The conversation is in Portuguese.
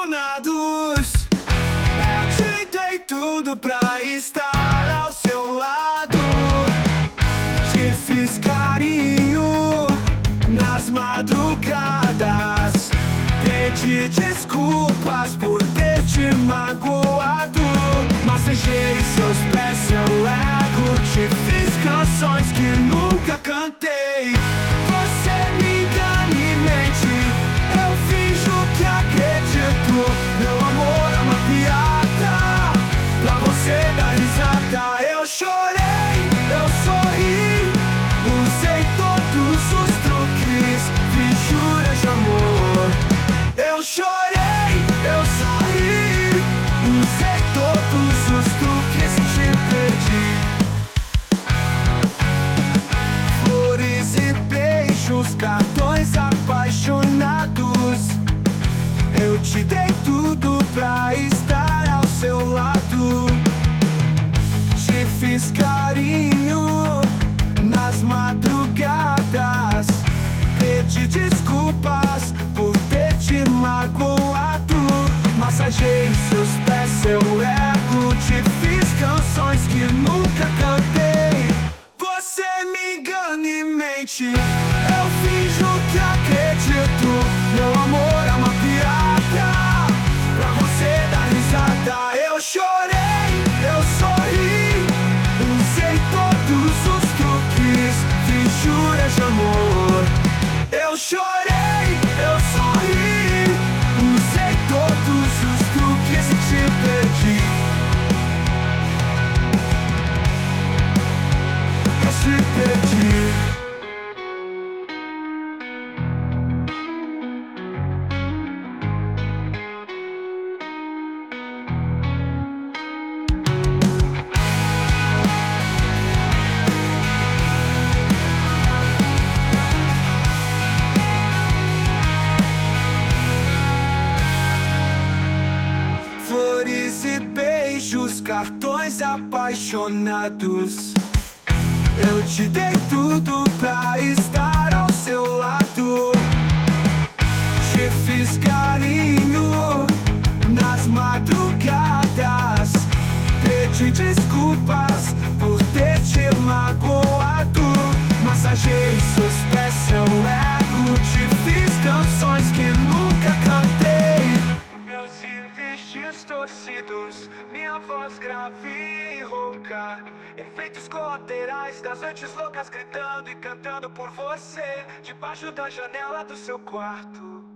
apaixonados. Eu te dei tudo pra estar ao seu lado. Te fiz carinho nas madrugadas. Pedi desculpas por ter te magoado. Massagei seus pés, seu ego. Te fiz canções que nunca cantei. Você me engana e mente. Eu finjo que acredito. Meu amor é uma piada. Pra você dar risada. Eu chorei, eu sorri. Usei todos os truques. Fiz juras de amor. Eu chorei, eu sorri. Usei todos os truques e te perdi. Flores e beijos, cartões apaixonados. Eu te dei tudo pra estar ao seu lado. Te fiz carinho nas madrugadas. Pedi desculpas por ter te magoado. Massageei seus pés, seu ego. Te fiz canções que nunca cantei. Você me engana e mente. Eu finjo que acredito. Meu amor é uma piada. Pra você dar risada. Eu chorei, eu sorri. Usei todos os truques. Fiz juras de amor. Eu chorei, eu sorri. Usei todos os truques e te perdi. Eu te perdi. Flores e beijos, cartões apaixonados. Eu te dei tudo pra estar ao seu lado. Te fiz carinho nas madrugadas. Pedi desculpas por ter te magoado. Massageei seus pés, seu ego. Te fiz canções que nunca cantei. Meus vestes torcidos, minha voz grave e rouca. Efeitos colaterais das noites loucas, gritando e cantando por você, debaixo da janela do seu quarto.